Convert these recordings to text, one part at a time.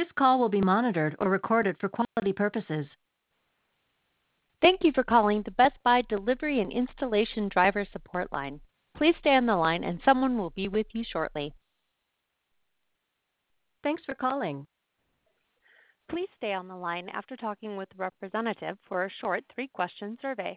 This call will be monitored or recorded for quality purposes. Thank you for calling the Best Buy Delivery and Installation Driver Support Line. Please stay on the line and someone will be with you shortly. Thanks for calling. Please stay on the line after talking with a representative for a short 3-question survey.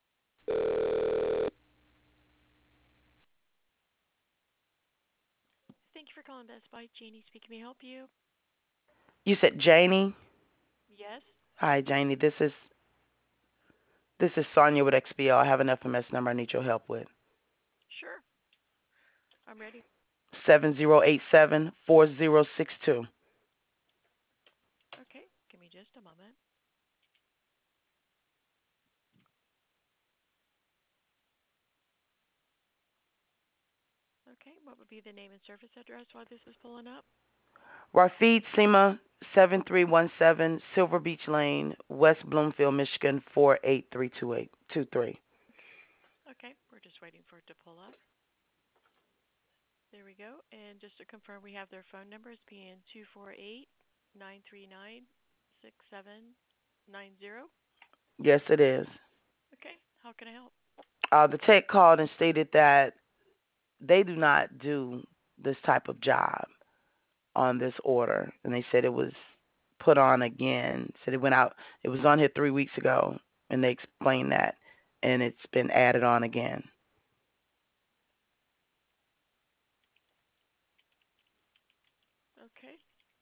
Thank you for calling Best Buy. Jeannie speaking. May I help you? You said Janie? Yes. Hi, Janie. This is Sonia with XBL. I have an FMS number I need your help with. Sure. I'm ready. 7087-4062. Okay. Give me just a moment. Okay. What would be the name and service address while this is pulling up? Rafid Sema, 7317 Silver Beach Lane, West Bloomfield, Michigan, 48323. Okay. We're just waiting for it to pull up. There we go. And just to confirm, we have their phone number as being 248-939-6790. Yes, it is. Okay. How can I help? The tech called and stated that they do not do this type of job on this order. And they said it was put on again. Said it went out. It was on here 3 weeks ago. And they explained that. And it's been added on again. Okay.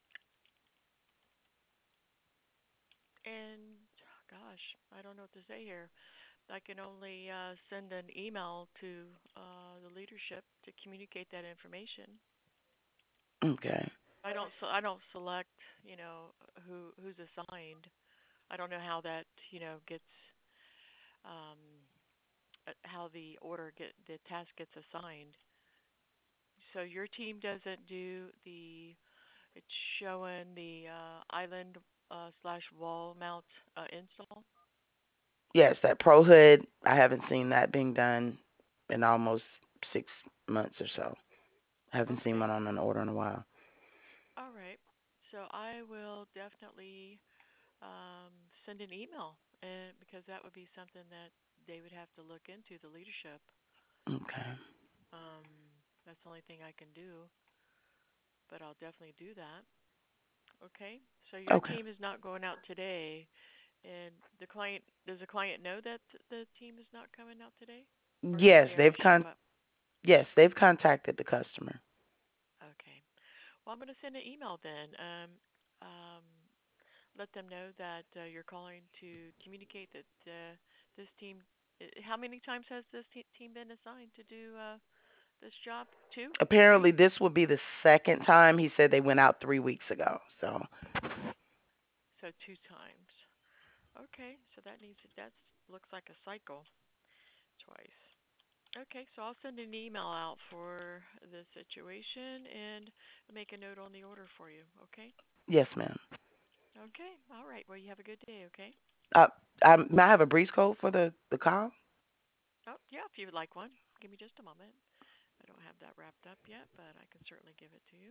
And gosh, I don't know what to say here. I can only send an email to the leadership to communicate that information. Okay. I don't select, who's assigned. I don't know how that, gets um how the task gets assigned. So your team doesn't do it's showing the island slash wall mount install. Yes, that Pro Hood, I haven't seen that being done in almost 6 months or so. I haven't seen Okay. one on an order in a while. All right. So I will definitely um, send an email, and because that would be something that they would have to look into the leadership. Okay. Um, that's the only thing I can do, but I'll definitely do that. Okay. So your Okay. team is not going out today, and the client does the client know that the team is not coming out today, or did they Yes, already show up? they've contacted the customer. Okay. Well, I'm going to send an email then. Um, let them know that you're calling to communicate that this team. How many times has this team been assigned to do this job? Two, three? Apparently this will be the second time. He said they went out 3 weeks ago. So, So two times. Okay, so that looks like a cycle twice. Okay, so I'll send an email out for this situation and make a note on the order for you. Okay. yes, ma'am. Okay. All right. Well, you have a good day. Okay. Uh, may I have a breeze code for the call? Oh, yeah. If you would like one, give me just a moment. I don't have that wrapped up yet, but I can certainly give it to you.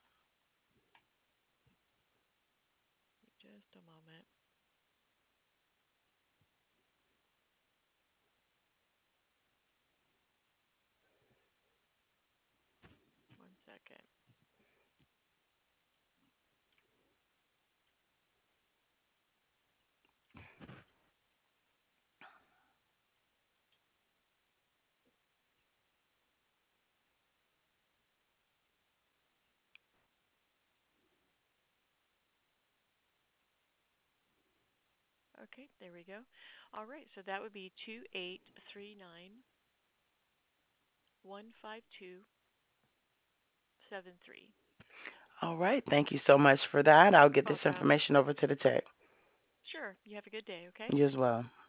Just a moment. One second. Okay, there we go. All right, so that would be 2839-15273. All right. Thank you so much for that. I'll get this Welcome. information over to the tech. Sure. You have a good day, okay? You as well.